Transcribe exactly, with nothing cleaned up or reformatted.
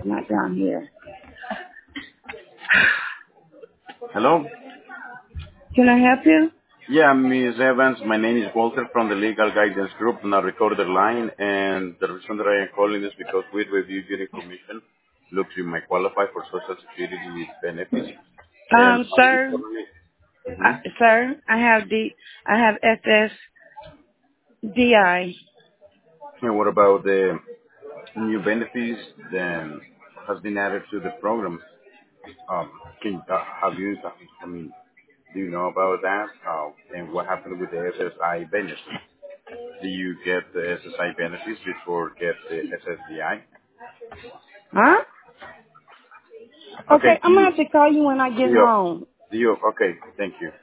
Not down here. Hello? Can I help you? Yeah, Miz Evans, my name is Walter from the Legal Guidance Group on a recorded line, and the reason that I am calling is because we reviewed your information, looked you might qualify for Social Security benefits, and Um, sir, mm-hmm. I, sir, I have D, I have S S D I. And what about the new benefits that has been added to the program? Um, can uh, have you? I mean, do you know about that? Uh, and what happened with the S S I benefits? Do you get the S S I benefits before get the S S D I? Huh? Okay, Okay, do I'm gonna you, have to call you when I do get you, home. do you, okay, thank you.